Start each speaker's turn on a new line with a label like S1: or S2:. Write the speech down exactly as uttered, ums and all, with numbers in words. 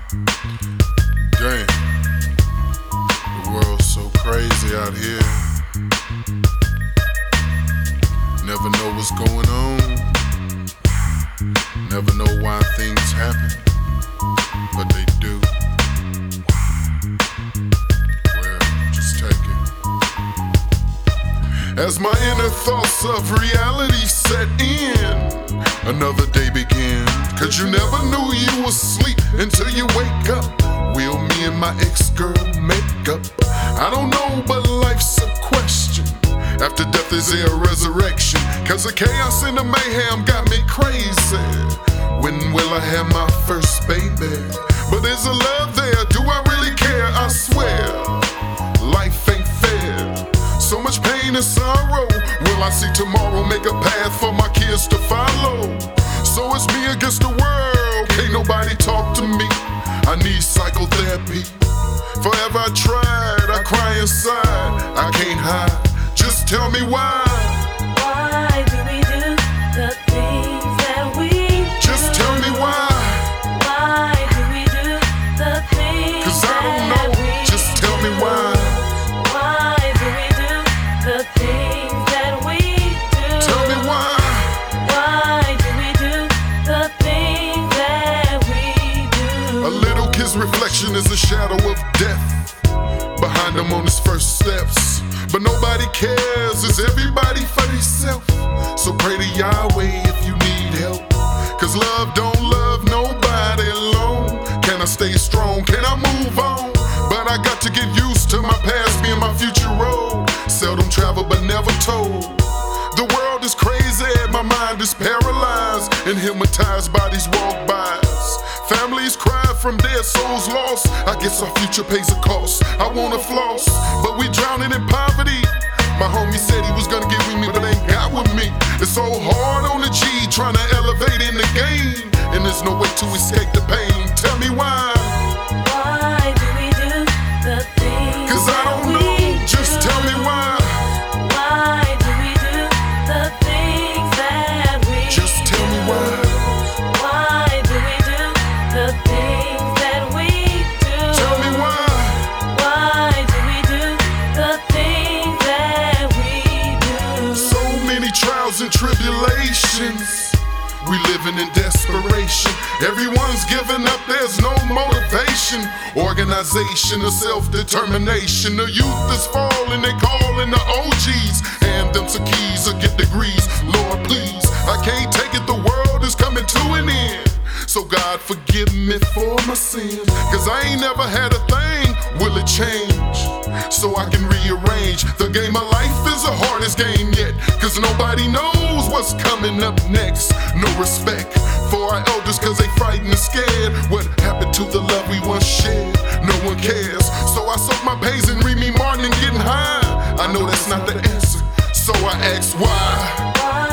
S1: Damn, the world's so crazy out here. Never know what's going on. Never know why things happen, but they do. Well, just take it. As my inner thoughts of reality set in, another day began. Cause you never knew you was asleep until you wake up. Will me and my ex-girl make up? I don't know, but life's a question. After death is there a resurrection? Cause the chaos and the mayhem got me crazy. When will I have my first baby? But is a love there? Do I really care? I swear, life ain't fair. So much pain and sorrow. Will I see tomorrow? Make a path for my kids to follow. So it's me against the world. Can't nobody talk to me. I need psychotherapy. Forever I tried, I cry inside. I can't hide. Just tell me why.
S2: Why do we do the things that we do?
S1: Just tell me why.
S2: Why do we do the things
S1: Cause I don't know.
S2: that we
S1: Just tell me why.
S2: Why do we do the things that we do?
S1: Tell me why.
S2: Why do we do the things that we do?
S1: A little kid's reflection is a shadow of death behind him on his first steps. But nobody cares, it's everybody for themselves. So pray to Yahweh if you need help. Cause love don't love nobody alone. Can I stay strong? Can I move on? But I got to get used to my past being my future road. Seldom travel but never told. The world is crazy, my mind is paralyzed, and hypnotized by these walk-bys. Families cry from dead souls lost. I guess our future pays a cost. I wanna floss, but we drowning in poverty. My homie said he was gonna get with me, but ain't got with me. It's so hard on the G, trying to elevate in the game, and there's no way to escape the pain. Tell me why.
S2: Why do we do the things
S1: Cause I don't
S2: that
S1: know.
S2: we
S1: Just
S2: do?
S1: tell me why.
S2: Why do we do the things that we
S1: Just tell me why.
S2: Why do we do the things that we do?
S1: Tell me why.
S2: Why do we do the things that we do?
S1: So many trials and tribulations. We living in desperation. Everyone's giving up, there's no motivation. Organization of self-determination. The youth is falling, they calling the O Gs. Hand them some keys or get degrees. Lord, please, I can't take it, the world is coming to an end. So God forgive me for my sins. Cause I ain't never had a thing, will it change? So I can rearrange. The game of life is the hardest game yet. Cause nobody knows what's coming up next. No respect for our elders cause they frightened and scared. What happened to the love we once shared? No one cares. So I soak my pains and read me Martin and getting high. I know that's not the answer. So I ask why.
S2: Why